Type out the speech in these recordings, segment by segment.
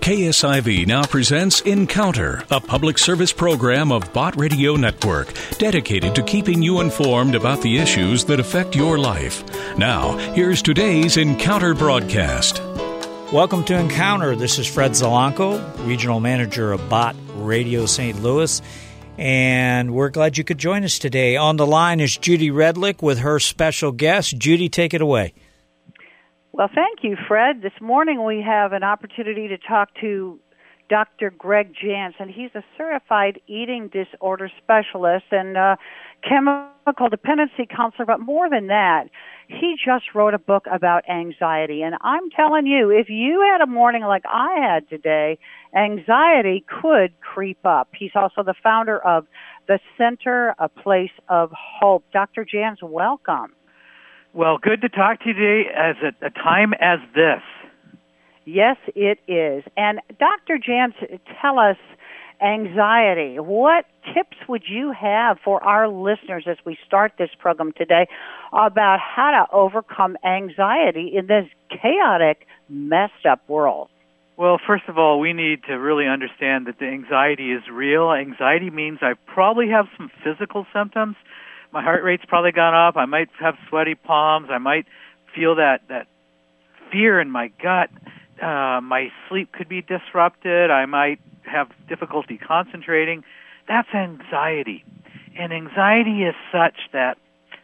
KSIV now presents Encounter, a public service program of Bott Radio Network, dedicated to keeping you informed about the issues that affect your life. Now, here's today's Encounter broadcast. Welcome to Encounter. This is Fred Zalanko, Regional Manager of Bott Radio St. Louis, and we're glad you could join us today. On the line is Judy Redlick with her special guest. Judy, take it away. Well, thank you, Fred. This morning we have an opportunity to talk to Dr. Greg Jansen. He's a certified eating disorder specialist and chemical dependency counselor, but more than that, he just wrote a book about anxiety. And I'm telling you, if you had a morning like I had today, anxiety could creep up. He's also the founder of the Center, a Place of Hope. Dr. Jansen, welcome. Well, good to talk to you today as a time as this. Yes, it is. And Dr. Jansen, tell us anxiety. What tips would you have for our listeners as we start this program today about how to overcome anxiety in this chaotic, messed up world? Well, first of all, we need to really understand that the anxiety is real. Anxiety means I probably have some physical symptoms. My heart rate's probably gone up. I might have sweaty palms. I might feel that fear in my gut. My sleep could be disrupted. I might have difficulty concentrating. That's anxiety. And anxiety is such that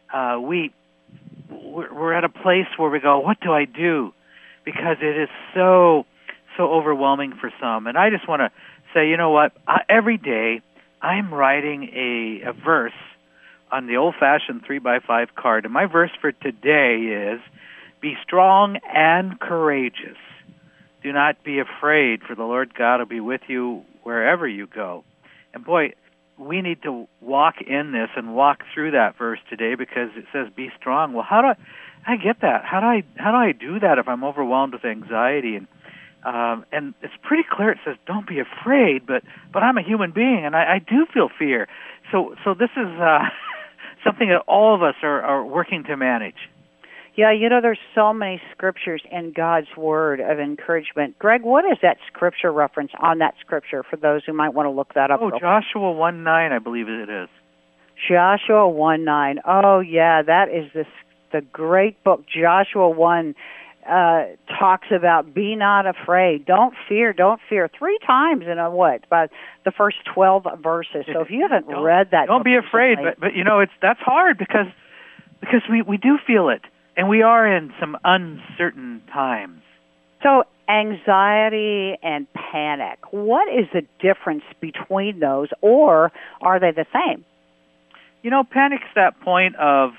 we're at a place where we go, what do I do? Because it is so overwhelming for some. And I just want to say, you know what? Every day I'm writing a verse on the old-fashioned 3x5 card. And my verse for today is, be strong and courageous. Do not be afraid, for the Lord God will be with you wherever you go. And boy, we need to walk in this and walk through that verse today because it says be strong. Well, how do I get that? How do I do that if I'm overwhelmed with anxiety? And it's pretty clear. It says don't be afraid, but I'm a human being and I do feel fear. So this is something that all of us are working to manage. Yeah, you know, there's so many scriptures in God's Word of encouragement. Greg, what is that scripture reference on that scripture for those who might want to look that up? Oh, Joshua 1:9, I believe it is. Joshua 1:9. Oh, yeah, that is the great book. Joshua 1 talks about be not afraid. Don't fear. 3 times in about the first 12 verses. So if you haven't read that, don't be afraid. But you know, that's hard because we do feel it. And we are in some uncertain times. So anxiety and panic, what is the difference between those, or are they the same? You know, panic's that point of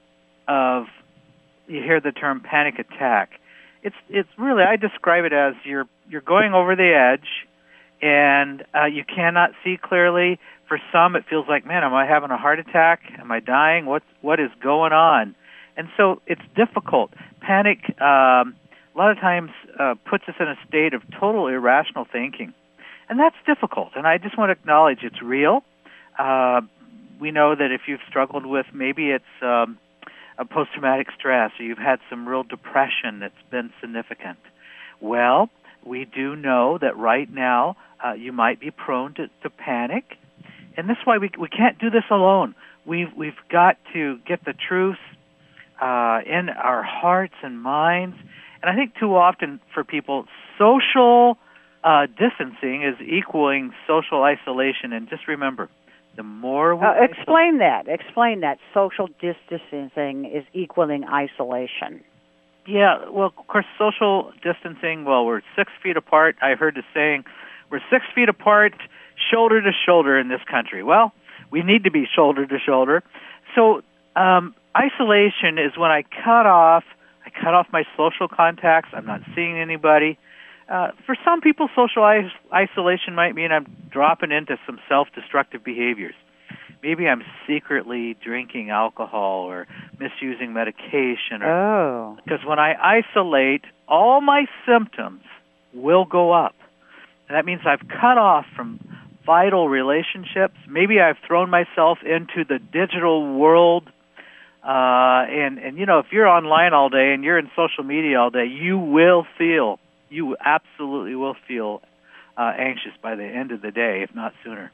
you hear the term panic attack. It's really, I describe it as you're going over the edge and you cannot see clearly. For some, it feels like, man, am I having a heart attack? Am I dying? What is going on? And so it's difficult. Panic, a lot of times, puts us in a state of total irrational thinking. And that's difficult. And I just want to acknowledge it's real. We know that if you've struggled with, maybe it's a post-traumatic stress, or you've had some real depression that's been significant. Well, we do know that right now you might be prone to panic. And that's why we can't do this alone. We've got to get the truth in our hearts and minds. And I think too often for people, social distancing is equaling social isolation. And just remember, the more we... Explain that. Social distancing is equaling isolation. Yeah, well, of course, social distancing, we're 6 feet apart. I heard the saying, we're 6 feet apart, shoulder to shoulder in this country. Well, we need to be shoulder to shoulder. So, isolation is when I cut off my social contacts. I'm not seeing anybody. For some people, social isolation might mean I'm dropping into some self-destructive behaviors. Maybe I'm secretly drinking alcohol or misusing medication. Because when I isolate, all my symptoms will go up. And that means I've cut off from vital relationships. Maybe I've thrown myself into the digital world. And you know, if you're online all day and you're in social media all day, you will feel you absolutely will feel anxious by the end of the day, if not sooner.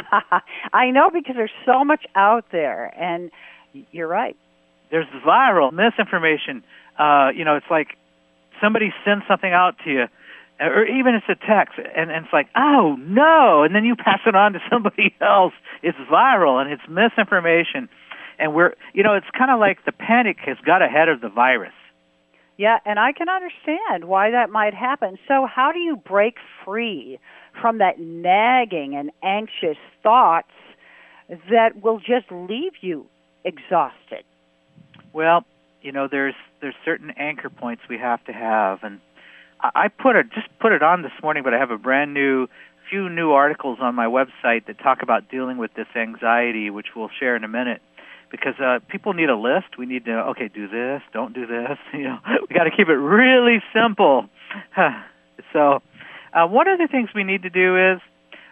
I know, because there's so much out there, and you're right. There's viral misinformation. It's like somebody sends something out to you, or even it's a text, and it's like, oh, no, and then you pass it on to somebody else. It's viral, and it's misinformation. And it's kind of like the panic has got ahead of the virus. Yeah, and I can understand why that might happen. So how do you break free from that nagging and anxious thoughts that will just leave you exhausted? Well, there's certain anchor points we have to have, and I just put it on this morning, but I have a few new articles on my website that talk about dealing with this anxiety, which we'll share in a minute. Because people need a list. We need to, do this, don't do this. We got to keep it really simple. So one of the things we need to do is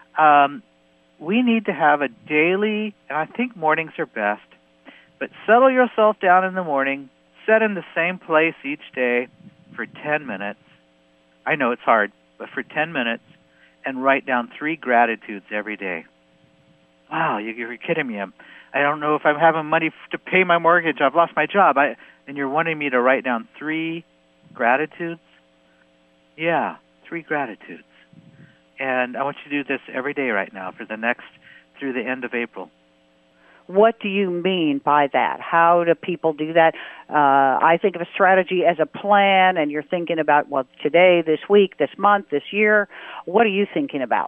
we need to have a daily, and I think mornings are best, but settle yourself down in the morning, set in the same place each day for 10 minutes. I know it's hard, but for 10 minutes, and write down 3 gratitudes every day. Wow, you're kidding me. I don't know if I'm having money to pay my mortgage. I've lost my job. And you're wanting me to write down 3 gratitudes? Yeah, 3 gratitudes. And I want you to do this every day right now through the end of April. What do you mean by that? How do people do that? I think of a strategy as a plan, and you're thinking about, today, this week, this month, this year. What are you thinking about?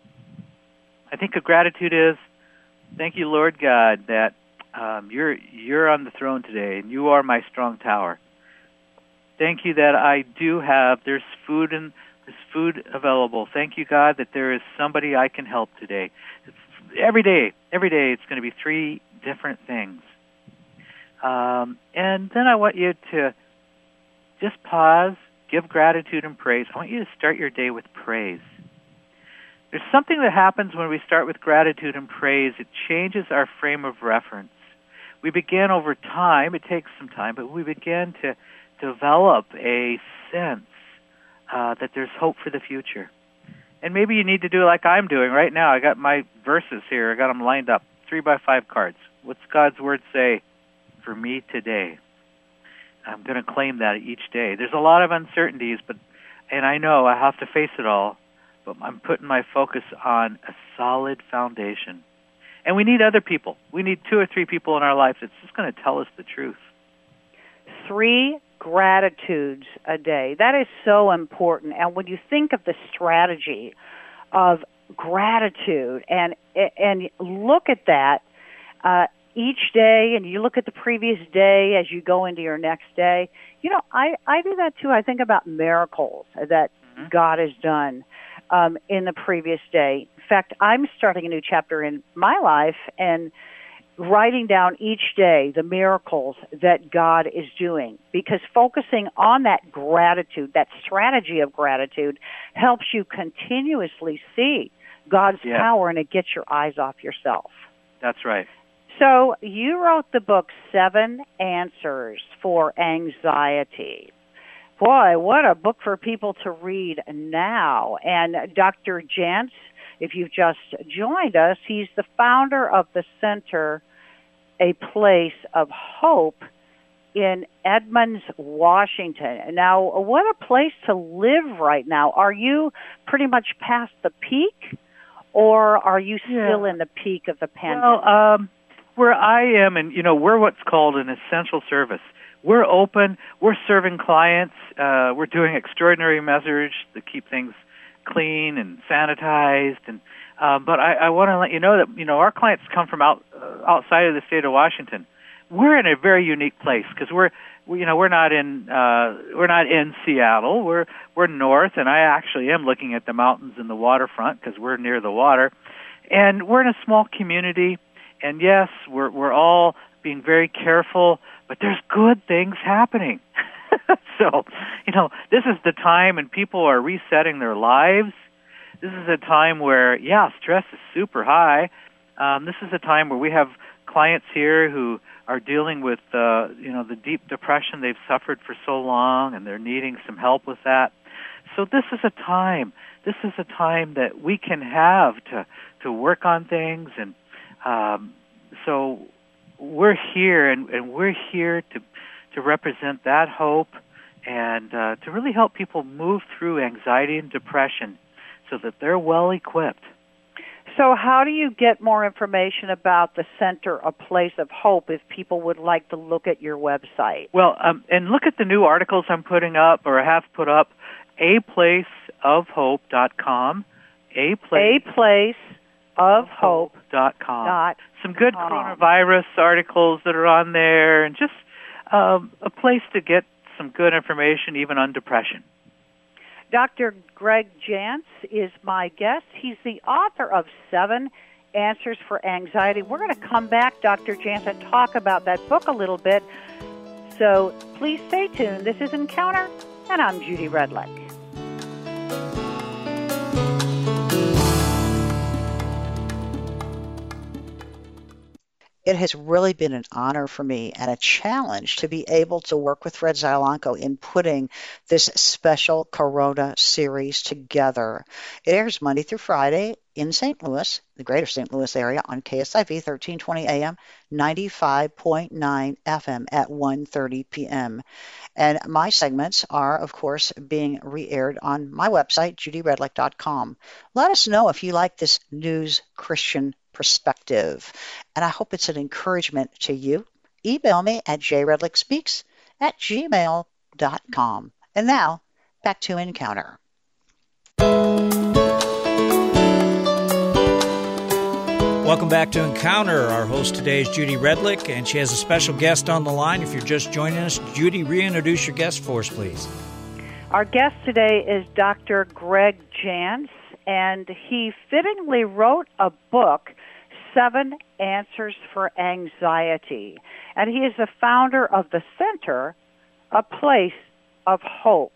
I think a gratitude is, thank you, Lord God, that you're on the throne today, and you are my strong tower. Thank you that there's food available. Thank you, God, that there is somebody I can help today. Every day, it's going to be 3 different things. And then I want you to just pause, give gratitude and praise. I want you to start your day with praise. There's something that happens when we start with gratitude and praise. It changes our frame of reference. We begin over time, it takes some time, but we begin to develop a sense that there's hope for the future. And maybe you need to do like I'm doing right now. I got my verses here. I got them lined up, 3x5 cards. What's God's Word say for me today? I'm going to claim that each day. There's a lot of uncertainties, and I know I have to face it all. But I'm putting my focus on a solid foundation. And we need other people. We need 2 or 3 people in our life that's just going to tell us the truth. 3 gratitudes a day. That is so important. And when you think of the strategy of gratitude and look at that each day, and you look at the previous day as you go into your next day, I do that too. I think about miracles that God has done in the previous day. In fact, I'm starting a new chapter in my life and writing down each day the miracles that God is doing, because focusing on that gratitude, that strategy of gratitude, helps you continuously see God's power, and it gets your eyes off yourself. That's right. So you wrote the book 7 Answers for Anxiety. Boy, what a book for people to read now. And Dr. Jantz, if you've just joined us, he's the founder of the Center, A Place of Hope, in Edmonds, Washington. Now, what a place to live right now. Are you pretty much past the peak, or are you still in the peak of the pandemic? Well, where I am, and we're what's called an essential service. We're open. We're serving clients. We're doing extraordinary measures to keep things clean and sanitized. And but I want to let you know that our clients come from outside of the state of Washington. We're in a very unique place because we're not in Seattle. We're north, and I actually am looking at the mountains and the waterfront because we're near the water, and we're in a small community. And yes, we're all being very careful, but there's good things happening. So, this is the time, and people are resetting their lives. This is a time where, stress is super high. This is a time where we have clients here who are dealing with, the deep depression they've suffered for so long, and they're needing some help with that. So this is a time. This is a time that we can have to work on things, and so we're here, and we're here to represent that hope and to really help people move through anxiety and depression so that they're well equipped. So how do you get more information about the Center, A Place of Hope, if people would like to look at your website? Well, and look at the new articles I'm putting up or have put up, aplaceofhope.com, aplaceofhope.com. Some good coronavirus articles that are on there, and just a place to get some good information even on depression. Dr. Greg Jantz is my guest. He's the author of 7 Answers for Anxiety. We're going to come back, Dr. Jantz, and talk about that book a little bit. So please stay tuned. This is Encounter, and I'm Judy Redlick. It has really been an honor for me and a challenge to be able to work with Fred Zielanko in putting this special Corona series together. It airs Monday through Friday in St. Louis, the greater St. Louis area, on KSIV 1320 AM, 95.9 FM at 1:30 p.m. And my segments are, of course, being re-aired on my website, judyredlick.com. Let us know if you like this news Christian perspective, and I hope it's an encouragement to you. Email me at jredlickspeaks@gmail.com. And now, back to Encounter. Welcome back to Encounter. Our host today is Judy Redlick, and she has a special guest on the line. If you're just joining us, Judy, reintroduce your guest for us, please. Our guest today is Dr. Greg Jantz, and he fittingly wrote a book, 7 Answers for Anxiety. And he is the founder of the Center, A Place of Hope.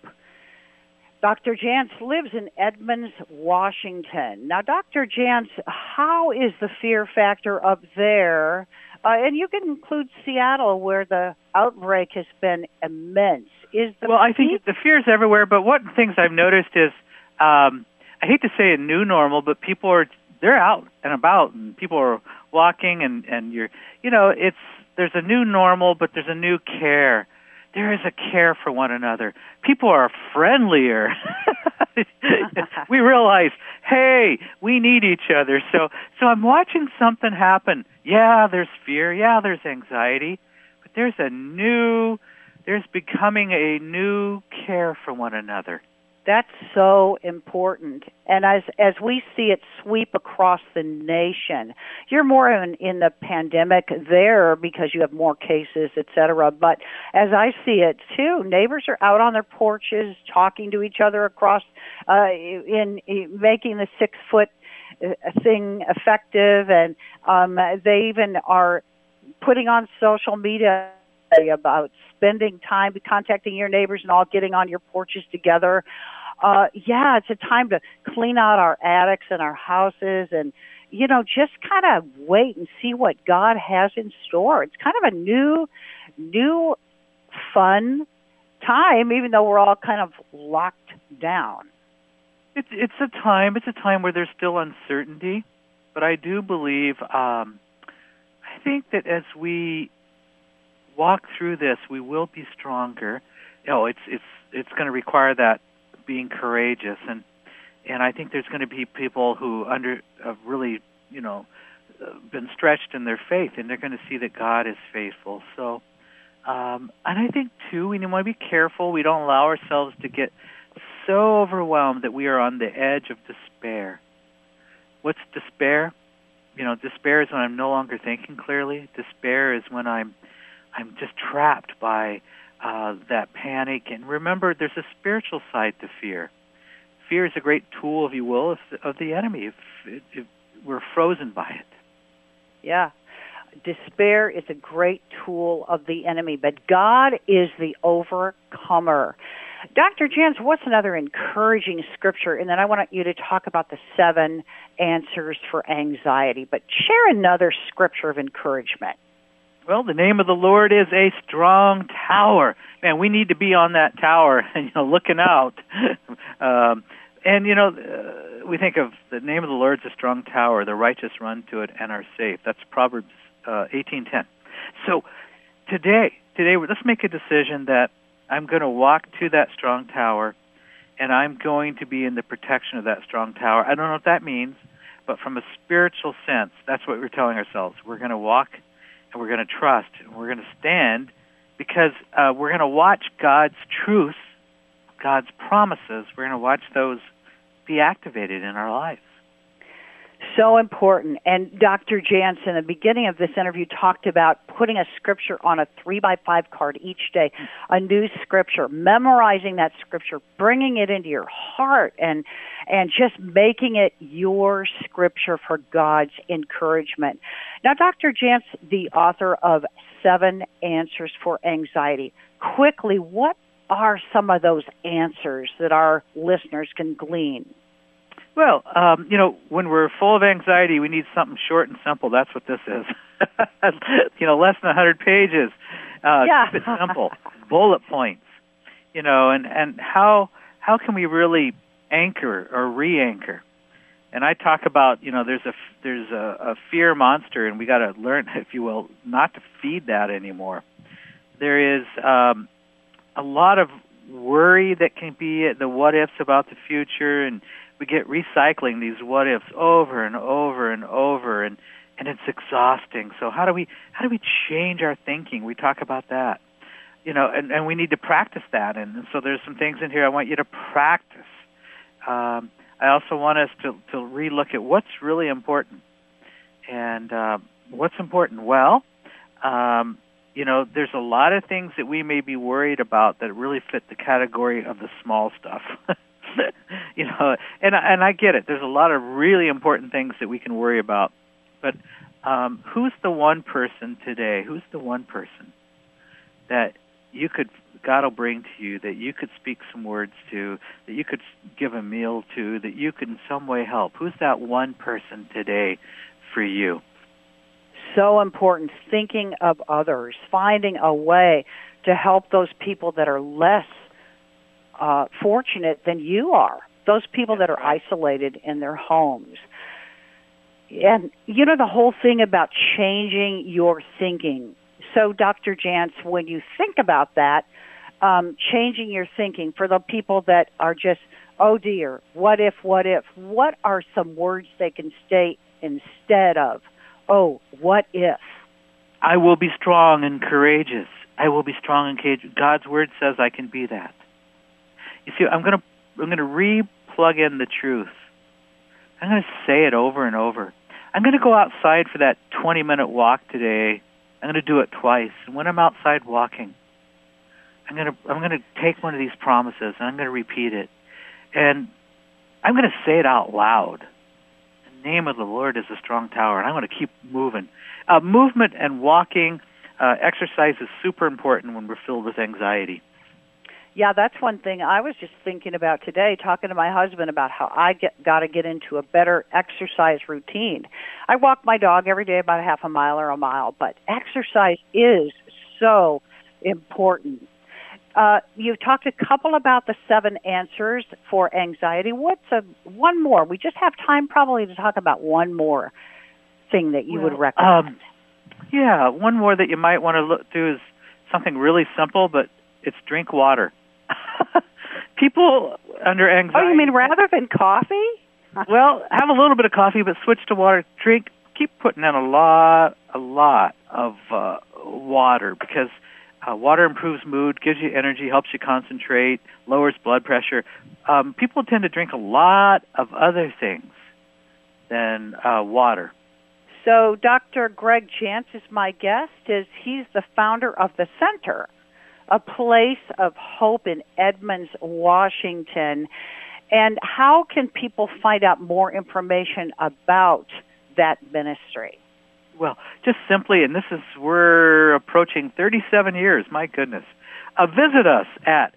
Dr. Jantz lives in Edmonds, Washington. Now, Dr. Jantz, how is the fear factor up there? And you can include Seattle, where the outbreak has been immense. I think the fear is everywhere, but one of the things I've noticed is, I hate to say a new normal, but they're out and about, and people are walking, and there's a new normal, but there's a new care. There is a care for one another. People are friendlier. We realize, hey, we need each other. So I'm watching something happen. Yeah, there's fear. Yeah, there's anxiety. But there's becoming a new care for one another. That's so important. And as we see it sweep across the nation, you're more in the pandemic there because you have more cases, et cetera. But as I see it, too, neighbors are out on their porches talking to each other across, in making the 6-foot thing effective. And they even are putting on social media about spending time contacting your neighbors and all getting on your porches together. It's a time to clean out our attics and our houses and, just kind of wait and see what God has in store. It's kind of a new fun time, even though we're all kind of locked down. It's a time where there's still uncertainty, but I do believe, I think that as we walk through this, we will be stronger. It's going to require that being courageous, and I think there's going to be people who have really, been stretched in their faith, and they're going to see that God is faithful. So, and I think too, we want to be careful. We don't allow ourselves to get so overwhelmed that we are on the edge of despair. What's despair? Despair is when I'm no longer thinking clearly. Despair is when I'm just trapped by that panic. And remember, there's a spiritual side to fear. Fear is a great tool, if you will, of the enemy. If we're frozen by it. Yeah. Despair is a great tool of the enemy, but God is the overcomer. Dr. Jantz, what's another encouraging scripture? And then I want you to talk about the 7 answers for anxiety, but share another scripture of encouragement. Well, the name of the Lord is a strong tower. Man, we need to be on that tower and looking out. We think of the name of the Lord's a strong tower. The righteous run to it and are safe. That's Proverbs 18:10. So today, let's make a decision that I'm going to walk to that strong tower, and I'm going to be in the protection of that strong tower. I don't know what that means, but from a spiritual sense, that's what we're telling ourselves. We're going to walk, and we're going to trust, and we're going to stand, because we're going to watch God's truth, God's promises. We're going to watch those be activated in our lives. So important. And Dr. Jantz, in the beginning of this interview, talked about putting a scripture on a 3x5 card each day, a new scripture, memorizing that scripture, bringing it into your heart, and just making it your scripture for God's encouragement. Now, Dr. Jantz, the author of 7 Answers for Anxiety. Quickly, what are some of those answers that our listeners can glean? Well, when we're full of anxiety, we need something short and simple. That's what this is. Less than 100 pages. Keep it simple. Bullet points. And how can we really anchor or re-anchor? And I talk about, there's a fear monster, and we got to learn, if you will, not to feed that anymore. There is a lot of worry that can be the what-ifs about the future, and we get recycling these what-ifs over and over and over, and it's exhausting. So how do we change our thinking? We talk about that, and we need to practice that. And so there's some things in here I want you to practice. I also want us to relook at what's really important. And what's important? Well, there's a lot of things that we may be worried about that really fit the category of the small stuff. And I get it. There's a lot of really important things that we can worry about. But who's the one person today? Who's the one person that God will bring to you, that you could speak some words to, that you could give a meal to, that you could in some way help? Who's that one person today for you? So important. Thinking of others, finding a way to help those people that are less fortunate than you are, those people that are isolated in their homes. And, the whole thing about changing your thinking. So, Dr. Jantz, when you think about that, changing your thinking for the people that are just, oh, dear, what if, what are some words they can state instead of, oh, what if? I will be strong and courageous. I will be strong and courageous. God's word says I can be that. You see, I'm going to re-plug in the truth. I'm going to say it over and over. I'm going to go outside for that 20-minute walk today. I'm going to do it twice. And when I'm outside walking, I'm going to take one of these promises and I'm going to repeat it. And I'm going to say it out loud. The name of the Lord is a strong tower, and I'm going to keep moving. Movement and walking, exercise is super important when we're filled with anxiety. Yeah, that's one thing I was just thinking about today, talking to my husband about how I got to get into a better exercise routine. I walk my dog every day about a half a mile or a mile, but exercise is so important. You've talked a couple about the 7 answers for anxiety. What's one more? We just have time probably to talk about one more thing that you would recommend. One more that you might want to look through is something really simple, but it's drink water. People under anxiety... Oh, you mean rather than coffee? Well, have a little bit of coffee, but switch to water. Keep putting in a lot of water, because water improves mood, gives you energy, helps you concentrate, lowers blood pressure. People tend to drink a lot of other things than water. So Dr. Greg Jantz is my guest. He's the founder of the Center, a place of hope in Edmonds, Washington. And how can people find out more information about that ministry? Well, just simply, and we're approaching 37 years, my goodness. Visit us at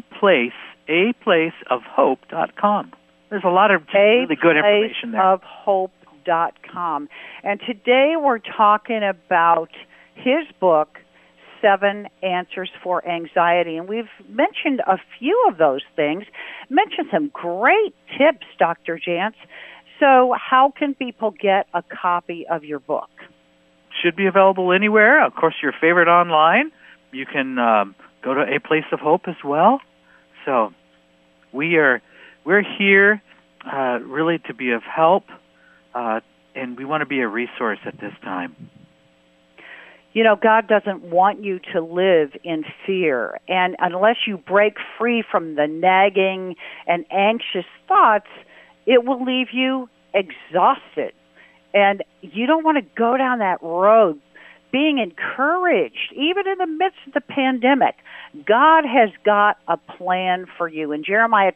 aplaceofhope.com. There's a lot of really good information there. aplaceofhope.com. And today we're talking about his book, 7 Answers for Anxiety. And we've mentioned a few of those things, mentioned some great tips, Dr. Jantz. So how can people get a copy of your book? Should be available anywhere. Of course, your favorite online. You can go to A Place of Hope as well. So we're here really to be of help, and we want to be a resource at this time. You know, God doesn't want you to live in fear. And unless you break free from the nagging and anxious thoughts, it will leave you exhausted. And you don't want to go down that road. Being encouraged, even in the midst of the pandemic, God has got a plan for you. In Jeremiah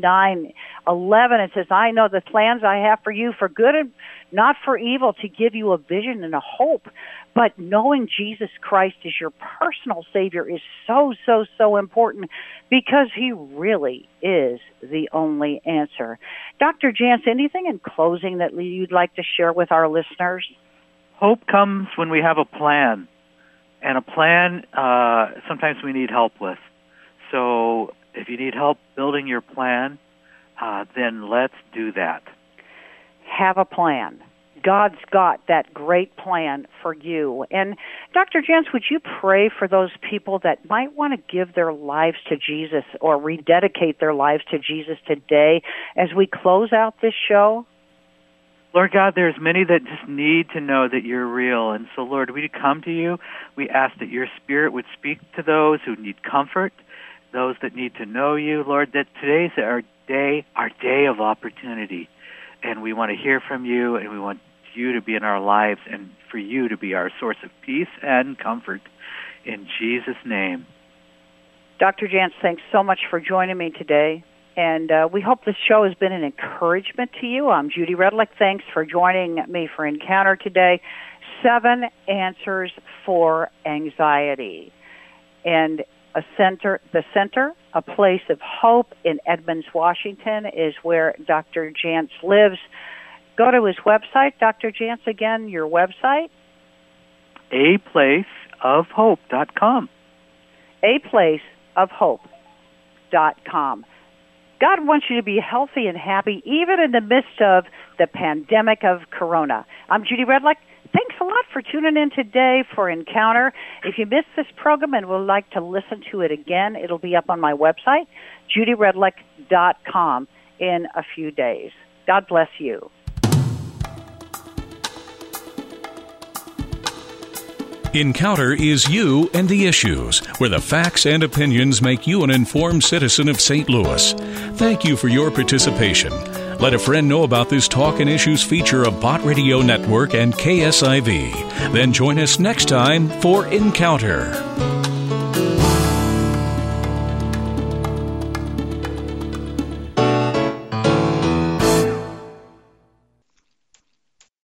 29:11, it says, I know the plans I have for you for good and not for evil, to give you a vision and a hope. But knowing Jesus Christ as your personal Savior is so, so, so important, because He really is the only answer. Dr. Jantz, anything in closing that you'd like to share with our listeners? Hope comes when we have a plan, and a plan sometimes we need help with. So if you need help building your plan, then let's do that. Have a plan. God's got that great plan for you. And Dr. Jantz, would you pray for those people that might want to give their lives to Jesus or rededicate their lives to Jesus today as we close out this show? Lord God, there's many that just need to know that you're real. And so, Lord, we come to you. We ask that your Spirit would speak to those who need comfort, those that need to know you. Lord, that today's our day of opportunity. And we want to hear from you, and we want you to be in our lives and for you to be our source of peace and comfort. In Jesus' name. Dr. Jantz, thanks so much for joining me today. And we hope this show has been an encouragement to you. I'm Judy Redlick. Thanks for joining me for Encounter today. 7 Answers for Anxiety. And the center, a place of hope in Edmonds, Washington, is where Dr. Jantz lives. Go to his website. Dr. Jantz, again, your website? aplaceofhope.com. aplaceofhope.com. God wants you to be healthy and happy, even in the midst of the pandemic of corona. I'm Judy Redlick. Thanks a lot for tuning in today for Encounter. If you missed this program and would like to listen to it again, it'll be up on my website, judyredlick.com, in a few days. God bless you. Encounter is you and the issues, where the facts and opinions make you an informed citizen of St. Louis. Thank you for your participation. Let a friend know about this Talk and Issues feature of Bott Radio Network and KSIV. Then join us next time for Encounter.